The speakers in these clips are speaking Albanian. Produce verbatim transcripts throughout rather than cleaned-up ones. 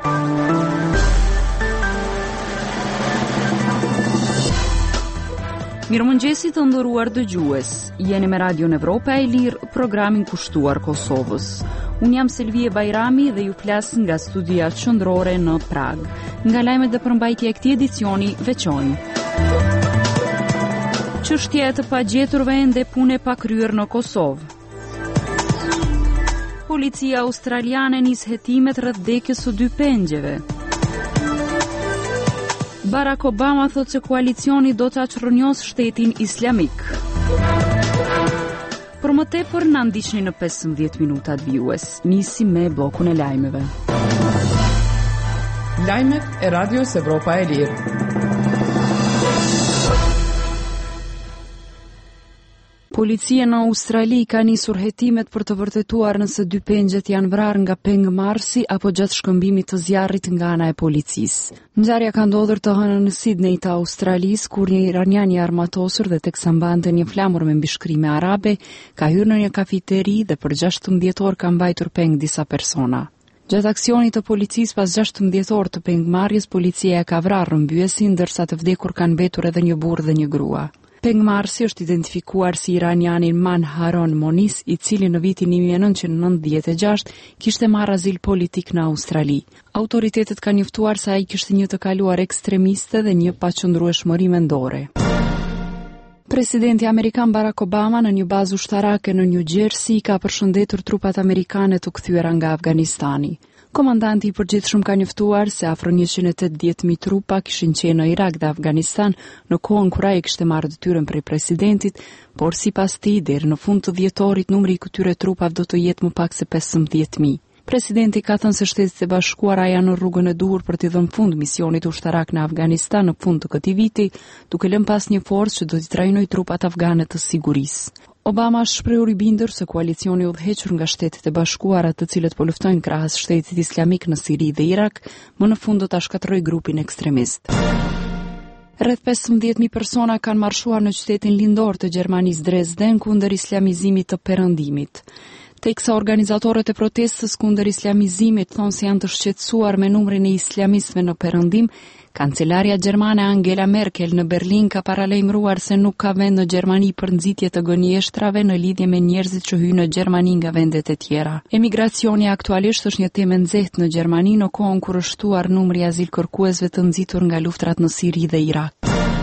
Mirëmëngjesi të nderuar dëgjues. Jeni me Radio Evropa e Lirë, programin kushtuar Kosovës. Unë jam Selvie Bajrami dhe ju flas nga studia qendrore në Prag. Nga lajmet dhe përmbajtja e këtij edicioni veçojmë. Çështja e të pagjeturve ende punë pa kryer në Kosovë. Policia australiane nis hetimet rreth vdekjes së dy pengjeve. Barack Obama thotë se koalicioni do të çrrënjos shtetin islamik. Për më tepër na ndiqni në pesëmbëdhjetë minutat vijues. Nisim me bllokun e lajmeve. Lajmet e Radios Evropa e Lirë. Policia në Australi ka nisur hetimet për të vërtetuar nëse dy pengjet janë vrarë nga pengëmarrësi apo gjatë shkëmbimit të zjarrit nga ana e policisë. Ngjarja ka ndodhur të hënën në Sydney të Australisë, kur një iranian i armatosur dhe teksa mbante një flamur me mbishkrime arabe, ka hyrë në një kafiteri dhe për gjashtëmbëdhjetë orë ka mbajtur peng disa persona. Gjatë aksionit të policisë pas gjashtëmbëdhjetë orë të pengëmarrjes, policia e ka vrarë mbyesin, ndërsa të vdekur kanë mbetur edhe një burrë dhe një grua. Pengëmarrësi është identifikuar si iranianin Manharon Moniz, i cili në vitin një mijë e nëntëqind e nëntëdhjetë e gjashtë kishte marrë azil politik në Australi. Autoritetet kanë njoftuar se ai kishte një të kaluar ekstremiste dhe një paqëndrueshmëri mendore. Presidenti amerikan Barack Obama në një bazë ushtarake në New Jersey ka përshëndetur trupat amerikane të kthyer nga Afganistani. Komandanti i përgjithshëm ka njoftuar se afro njëqind e tetëdhjetë mijë trupa kishin qenë në Irak dhe Afganistan në kohën kur ai kishte marrë detyrën prej presidentit, por sipas tij deri në fund të dhjetorit numri i këtyre trupave do të jetë më pak se pesëmbëdhjetë mijë. Presidenti ka thënë se Shtetet e Bashkuara janë në rrugën e duhur për t'i dhënë fund misionit ushtarak në Afganistan në fund të këtij viti, duke lënë pas një forcë që do t'i trajnojë trupat afgane të sigurisë. Obama është shprehur i bindur se koalicioni udhëhequr nga Shtetet e Bashkuara, të cilët po luftojnë krahas Shtetit Islamik në Siri dhe Irak, më në fund do ta shkatërrojë grupin ekstremist. Rreth pesëmbëdhjetë mijë persona kanë marshuar në qytetin lindor të Gjermanisë Dresden kundër islamizimit të perëndimit. Teksa organizatorët e protestës kundër islamizimit thonë se janë të shqetësuar me numrin e islamistëve në perëndim, kancelarja gjermane Angela Merkel në Berlin ka paralajmëruar se nuk ka vend në Gjermani për nxitje të gënjeshtrave në lidhje me njerëzit që hyjnë në Gjermani nga vendet e tjera. Emigracioni aktualisht është një temë e nxehtë në Gjermani në kohën kur është shtuar numri i azilkërkuesve të nxitur nga luftrat në Siri dhe Irak.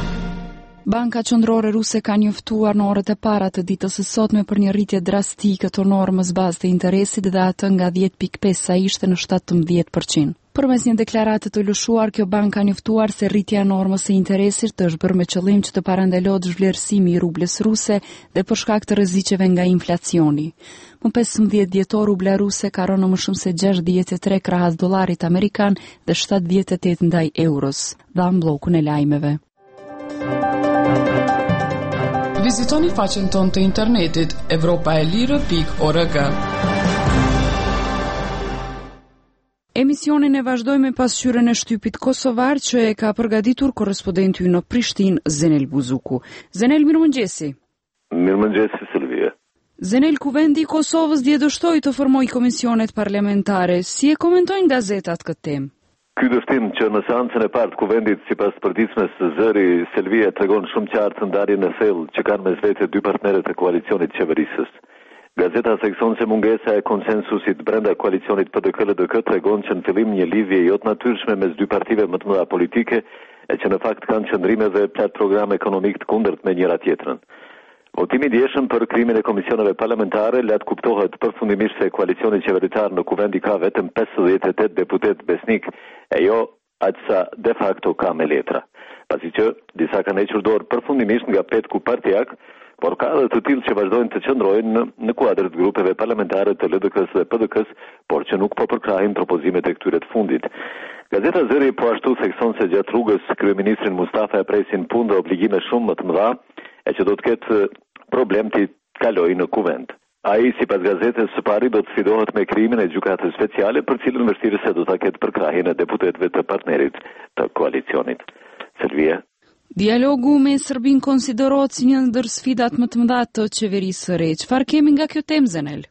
Banka Qendrore Ruse ka njoftuar në orët e para të ditës së sotme për një rritje drastike të normës bazë të interesit dhe atë nga dhjetë pikë pesë sa ishte në shtatëmbëdhjetë përqind. Përmes një deklarate të lëshuar, kjo bank ka njoftuar se rritja e normës së interesit është bërë me qëllim që të parandalohet zhvlerësimi i rublës ruse dhe për shkak të rreziqeve nga inflacioni. Më pesëmbëdhjetë dhjetor rubla ruse ka rënë më shumë se gjashtëdhjetë e tre krahas dollarit amerikan dhe shtatëdhjetë e tetë ndaj euros. Dha bllokun e lajmeve. Vizitoni faqen tonë të internetit evropa e lirë pikë org. Emisionin e vazhdojmë me pasqyrën e shtypit kosovar që e ka përgatitur korrespondenti në Prishtinë, Zenel Buzuku. Zenel, mirëmëngjesi. Mirëmëngjesi, Silvia. Zenel, kuvendi i Kosovës dje dështoi të formojë komisionet parlamentare. Si e komentojnë gazetat këtë temë? Ky dështim që në seancën e parë të kuvendit sipas përditshmes së zëri Selvia tregon shumë qartë ndarjen e thellë që kanë mes vete dy partnerët e koalicionit qeverisës. Gazeta thekson se mungesa e konsensusit brenda koalicionit P D K L D K tregon që në fillim një lidhje jo të natyrshme mes dy partive më të mëdha politike, e që në fakt kanë qëndrime dhe plot program ekonomik të kundërt me njëra tjetrën. Votimi i dieshëm për krimin e komisioneve parlamentare lat kuptohet përfundimisht se koalicioni qeveritar në kuvend i ka vetëm pesëdhjetë e tetë deputet besnik, e jo aq sa de facto ka me letra. Pasi që disa kanë hequr dorë përfundimisht nga petku partijak, por ka edhe të tillë që vazhdojnë të qëndrojnë në, në kuadër të grupeve parlamentare të L D K-s dhe P D K-s, por që nuk po përkrahin propozimet e këtyre të fundit. Gazeta Zëri po ashtu thekson se gjatë rrugës kryeministrin Mustafa e presin punë dhe obligime shumë më të mëdha, e që do të ketë problem të kalojë në kuvend. Ai, sipas gazetës së pari, do të sfidohet me krijimin e gjykatës speciale, për cilën vështirëse do ta ketë përkrahjen e deputetëve të partnerit të koalicionit. Selvia. Dialogu me Serbinë konsiderohet si një ndër sfidat më të mëdha të qeverisë së re. Çfarë kemi nga kjo temë, Zenel?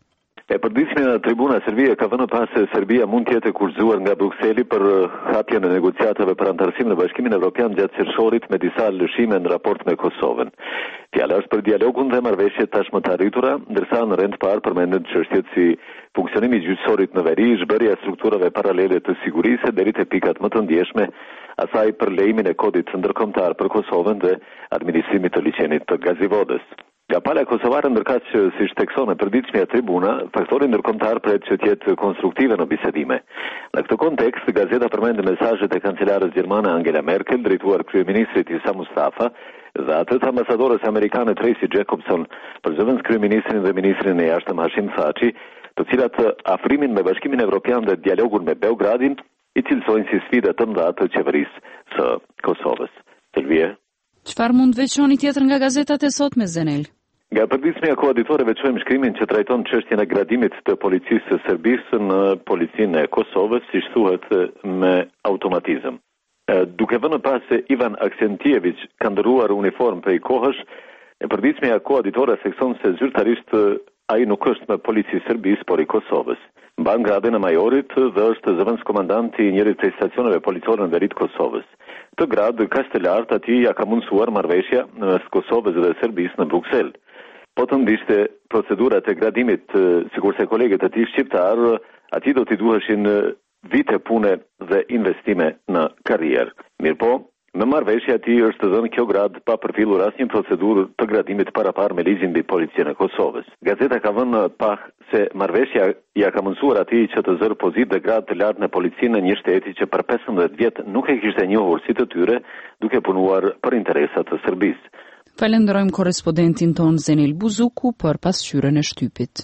E përditshmja në tribuna Serbia ka vënë pas se Serbia mund të jetë kurzuar nga Brukseli për hapjen e negociatave për antarësim në Bashkimin Evropian gjatë qershorit me disa lëshime në raport me Kosovën. Fjala është për dialogun dhe marrëveshjet tashmë të arritura, ndërsa në rend parë përmendet çështjet si funksionimi i gjyqësorit në veri, zhbërja e strukturave paralele të sigurisë deri te pikat më të ndjeshme, asaj për lejimin e kodit ndërkombëtar për Kosovën dhe administrimit të liçenit të Gazivodës. Nga pala kosovare ndërkaq që si shtekson e përditshmja tribuna, faktori ndërkombëtar pret që të jetë konstruktive në bisedime. Në këtë kontekst, gazeta përmend mesazhet e kancelares gjermane Angela Merkel drejtuar kryeministrit Isa Mustafa dhe atë të ambasadores amerikane Tracy Jacobson për zëvendës kryeministrin dhe ministrin e jashtëm Hashim Thaçi, të cilat afrimin me Bashkimin Evropian dhe dialogun me Beogradin i cilësojnë si sfida të mëdha të qeverisë së Kosovës. Selvie. Çfarë mund veçoni tjetër nga gazetat e sotme, Zenel? Nga përditshmja koaditore veçojmë shkrimin që trajton çështjen e gradimit të policisë së Serbisë në policinë e Kosovës, siç thuhet me automatizëm. Duke vënë pas se Ivan Aksentiević ka ndëruar uniform prej kohësh, e përditshmja koaditore thekson se zyrtarisht ai nuk është me policisë Serbisë, por i Kosovës. Mban gradën e majorit dhe është zëvendës komandant i njërit prej stacioneve policore në veri të Kosovës. Të gradë kaq të lartë atij ja ka mundsuar marrëveshja mes Kosovës dhe Serbisë në Bruksel. Po të ndishte procedurat e gradimit, sikurse kolegët e tij shqiptar, atij do t'i duheshin vite pune dhe investime në karrierë. Mirpo, me marrëveshje atij është dhënë kjo grad pa përfillur asnjë procedurë të gradimit parapar me ligjin mbi policinë e Kosovës. Gazeta ka vënë pah se marrëveshja ja ka mundsuar atij që të zërë pozitë dhe grad të lartë në policinë në një shteti që për pesëmbëdhjetë vjet nuk e kishte njohur si të tyre, duke punuar për interesat të Serbisë. Falenderojmë korrespondentin ton Zenel Buzuku për pasqyrën e shtypit.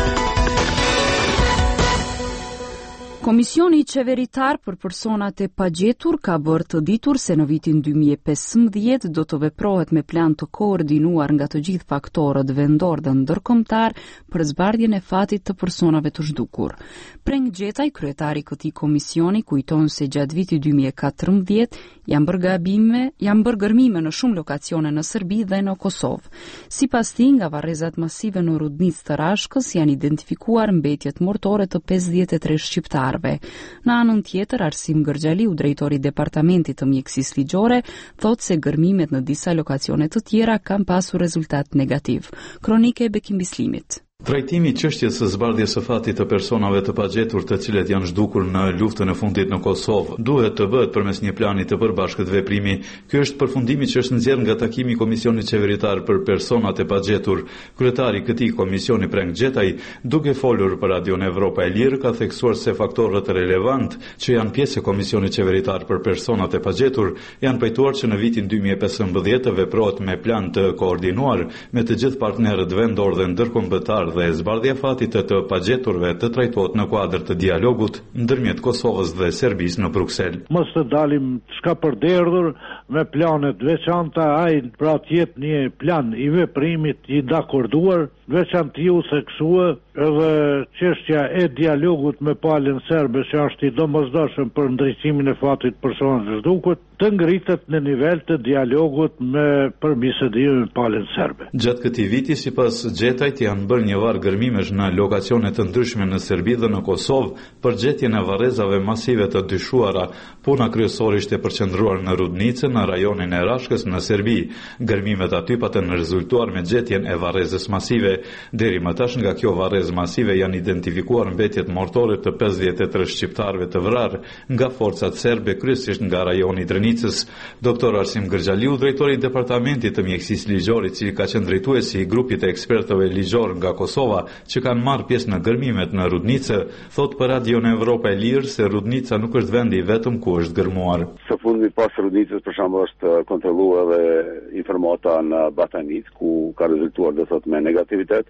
Komisioni qeveritar për personat e pagjetur ka bërë të ditur se në vitin dy mijë e pesëmbëdhjetë do të veprohet me plan të koordinuar nga të gjithë faktorët vendor dhe ndërkombëtar për zbardhjen e fatit të personave të zhdukur. Preng Gjetaj, kryetari i këtij komisioni, kujton se gjatë vitit dy mijë e katërmbëdhjetë janë bërë gabime, janë bërë gërmime në shumë lokacione në Serbi dhe në Kosovë. Sipas tij, nga varrezat masive në Rudnicë të Rashkës janë identifikuar mbetjet mortore të pesëdhjetë e tre shqiptarëve. Në anën tjetër, Arsim Gërgjaliu, drejtori i departamentit të mjekësisë ligjore, thotë se gërmimet në disa lokacione të tjera kanë pasur rezultat negativ. Kronike e Bekim Bislimit. Trajtimi i çështjes së zbardhjes së fatit të personave të pagjetur të cilët janë zhdukur në luftën e fundit në Kosovë duhet të bëhet përmes një plani të përbashkët veprimi. Ky është përfundimi që është nxjerrë nga takimi i Komisionit Qeveritar për Personat e Pagjetur. Kryetari i këtij komisioni Preng Gjetaj, duke folur për Radion Evropa e Lirë, ka theksuar se faktorët relevant që janë pjesë e Komisionit Qeveritar për Personat e Pagjetur janë pajtuar që në vitin dy mijë e pesëmbëdhjetë të veprohet me plan të koordinuar me të gjithë partnerët vendor dhe ndërkombëtar dhe zbardhja fatit të pagjeturve të trajtohet në kuadër të dialogut ndërmjet Kosovës dhe Serbisë në Bruksel. Mos të dalim s'ka përderdhur me planet veçanta, ai pra të jetë një plan i veprimit i dakorduar, veçantë u theksua edhe çështja e dialogut me palën serbe që është i domosdoshëm për ndriçimin e fatit të personave të zhdukur, të ngritet në nivel të dialogut me për bisedimin me palën serbe. Gjatë këtij viti, sipas Gjetajt, janë bërë një varg gërmimesh në lokacione të ndryshme në Serbi dhe në Kosovë për gjetjen e varrezave masive të dyshuara. Puna kryesore ishte përqendruar në Rudnicë, në rajonin e Rashkës në Serbi. Gërmimet aty patën rezultuar me gjetjen e varrezës masive. Deri më tash nga kjo varrezë masive janë identifikuar mbetjet mortore të pesëdhjetë e tre shqiptarëve të vrarë nga forcat serbe, kryesisht nga rajoni i Drenicës. Doktor Arsim Gërgjaliu, drejtori i departamentit të mjekësisë ligjore, i cili ka qenë drejtuesi i grupit të ekspertëve ligjor nga Kosova që kanë marrë pjesë në gërmimet në Rudnicë, thot për Radion Evropa e Lirë se Rudnica nuk është vendi vetëm ku është gërmuar. Së fundmi pas Rudnicës për shembull është kontrolluar edhe informata në Batanic ku ka rezultuar do thot me negativitet.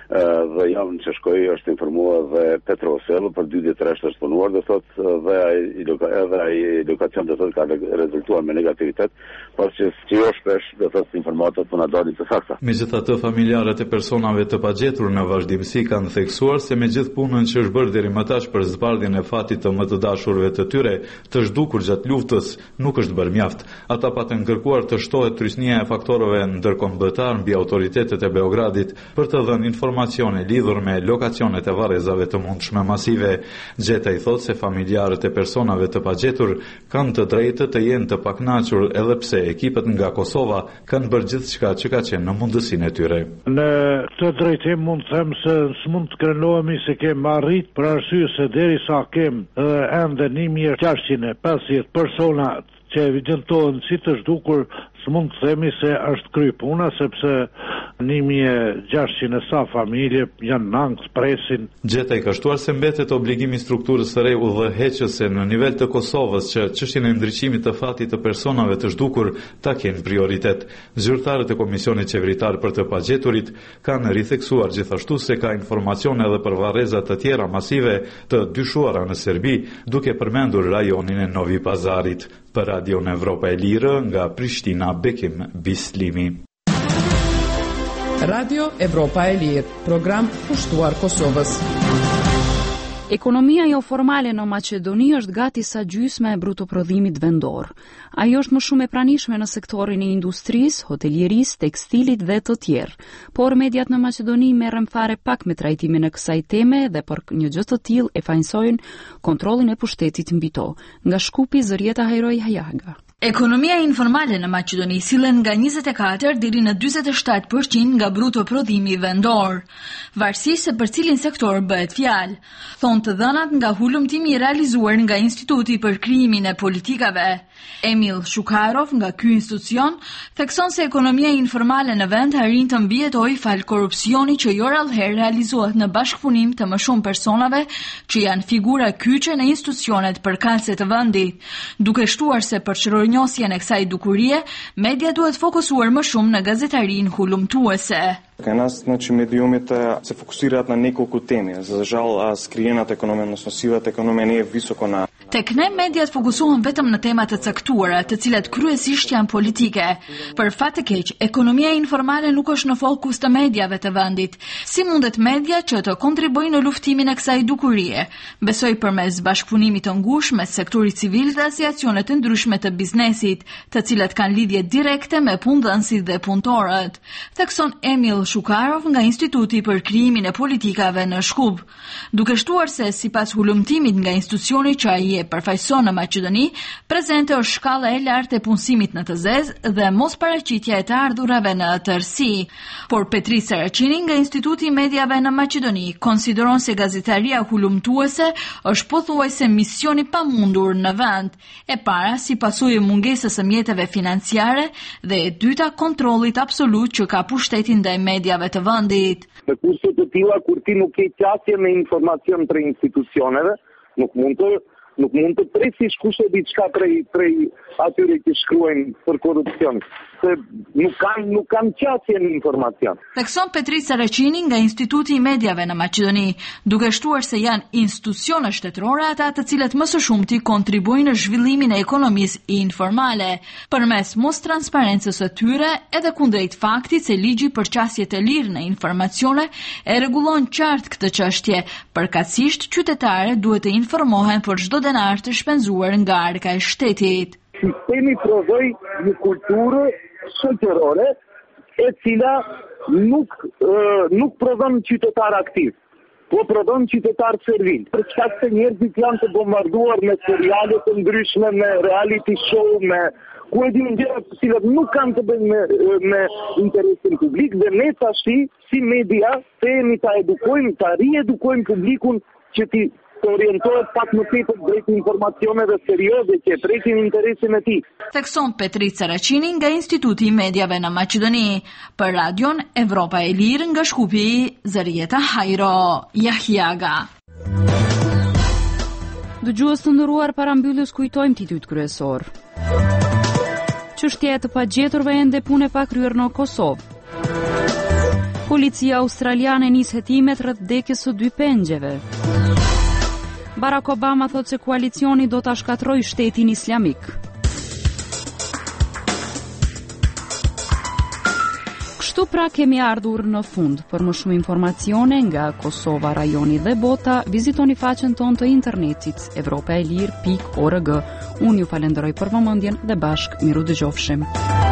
Dhe javën që shkoi është informuar dhe Petrosel për dy ditë rresht është punuar do thot dhe ai edhe ai lokacion do thot ka rezultuar me negativitet, por që si jo shpesh do thot informatat po na dalin të sakta. Megjithatë, familjarët e personave të pagjetur në vazhdimsi kanë theksuar se me gjithë punën që është bërë deri më tash për zbardhjen e fatit të më të dashurve të tyre të zhdukur gjatë luftës nuk është bërë mjaft. Ata patën kërkuar të shtohet trysnia e faktorëve ndërkombëtar mbi autoritetet e Beogradit për për të dhënë informacione lidhur me lokacionet e varrezave të mundshme masive. Gjeta i thot se familjarët e personave të pagjetur kanë të drejtë të jenë të pakënaqur edhe pse ekipet nga Kosova kanë bërë gjithçka që ka qenë në mundësinë e tyre. Në këtë drejtim mund të them se s'mund të krenohemi se kemi arrit për arsye se derisa kemi edhe ende një mijë gjashtëqind e pesëdhjetë persona që evidentohen si të zhdukur, s'mund të themi se është kry puna, sepse një mijë gjashtëqind e sa familje janë nangës, presin. Gjeta i ka shtuar se mbetet obligimi strukturës së re udhëheqëse në nivel të Kosovës që çështjen e ndriçimit të fatit të personave të zhdukur ta kenë prioritet. Zyrtarët e Komisionit Qeveritar për të Pagjeturit kanë ritheksuar gjithashtu se ka informacione edhe për varreza të tjera masive të dyshuara në Serbi, duke përmendur rajonin e Novi Pazarit. Për Radion Evropa e Lirë, nga Prishtina, Bekim Bislimi. Radio Evropa e Lirë, program pushtuar Kosovës. Ekonomia jo formale në Maqedoni është gati sa gjysma e brutoprodhimit vendor. Ajo është më shumë e pranishme në sektorin e industrisë, hotelierisë, tekstilit dhe të tjerë. Por mediat në Maqedoni merren fare pak me trajtimin e kësaj teme dhe për një gjë të tillë e fajnsojnë kontrollin e pushtetit mbi to. Nga Shkupi, Zërieta Hajroj Hajaga. Ekonomia informale në Maqedoni sillen nga njëzet e katër deri në dyzet e shtatë përqind nga bruto prodhimi vendor, varësisht se për cilin sektor bëhet fjalë, thonë të dhënat nga hulumtimi i realizuar nga Instituti për Krijimin e Politikave. Emil Shukarov nga ky institucion thekson se ekonomia informale në vend arrin të mbijetojë fal korrupsioni që jo rallëherë realizohet në bashkëpunim të më shumë personave që janë figura kyçe në institucionet përkatëse të vendit, duke shtuar se për çrornjosjen e kësaj dukurie, media duhet fokusuar më shumë në gazetarinë hulumtuese. Ka nas, znači, mediumите se fokusiraат na nekoliko temi. За жал, скриената економия, odnosno sivата економия не е високо на. Tek ne mediat fokusohen vetëm në tema të caktuara, të cilat kryesisht janë politike. Për fat të keq, ekonomia informale nuk është në fokus të mediave të vendit. Si mundet media që të kontribuojnë në luftimin e kësaj dukurie? Besoj përmes bashkëpunimit të ngushtë mes sektorit civil dhe asociacione të ndryshme të biznesit, të cilat kanë lidhje direkte me punëdhënësit dhe punëtorët. Thekson Emil Shukarov nga Instituti për Krijimin e Politikave në Shkup, duke shtuar se sipas hulumtimit nga institucioni që ai e përfaqëson në Maqedoni, prezente është shkalla e lartë e punësimit në të zezë dhe mos paraqitja e të ardhurave në tërësi. Por Petri Saracini nga Instituti i Mediave në Maqedoni konsideron se gazetaria hulumtuese është pothuajse misioni pamundur në vend, e para si pasojë e mungesës së mjeteve financiare dhe e dyta kontrollit absolut që ka pushteti ndaj mediave të vendit. Në kurse të tilla kur ti nuk ke qasje me informacion prej institucioneve, nuk mund të Nuk mund të presish kush e diçka prej prej atyre që shkruajnë për korrupsion, se nuk kanë nuk kanë qasje në informacion. Thekson Petri Saracini nga Instituti i Mediave në Maqedoni, duke shtuar se janë institucione shtetërore ata të cilët më së shumti kontribuojnë në zhvillimin e ekonomisë informale, përmes mos transparencës së tyre edhe kundrejt faktit se ligji për qasjet e lirë në informacione e rregullon qartë këtë çështje, përkatësisht qytetarët duhet të informohen për çdo denar të shpenzuar nga arka e shtetit. Sistemi prodhoi një kulturë shoqërore e cila nuk uh, nuk prodhon qytetar aktiv, po prodhon qytetar servil. Për shkak se njerëzit janë të bombarduar me seriale të ndryshme, me reality show, me ku e dinë gjëra të cilat nuk kanë të bëjnë me, me interesin publik, dhe ne tashi si media themi ta edukojmë, ta riedukojmë publikun që ti të orientohet pak më tepër drejt informacioneve serioze që prekin interesin e tij. Thekson Petri Saracini nga Instituti i Mediave në Maqedoni. Për Radion Evropa e Lirë nga Shkupi, Zërieta Hajro Jahjaga. Dëgjues të nderuar, para mbylljes kujtojmë titujt kryesor. Çështja e të pagjeturve ende punë pa kryer në Kosovë. Policia australiane nis hetimet rreth vdekjes së dy pengjeve. Barack Obama thot se koalicioni do ta shkatrojë shtetin islamik. Kështu pra kemi ardhur në fund. Për më shumë informacione nga Kosova, rajoni dhe bota, vizitoni faqen tonë të internetit evropaelir pikë org. Unë ju falenderoj për vëmendjen dhe bashkë miru dëgjofshim.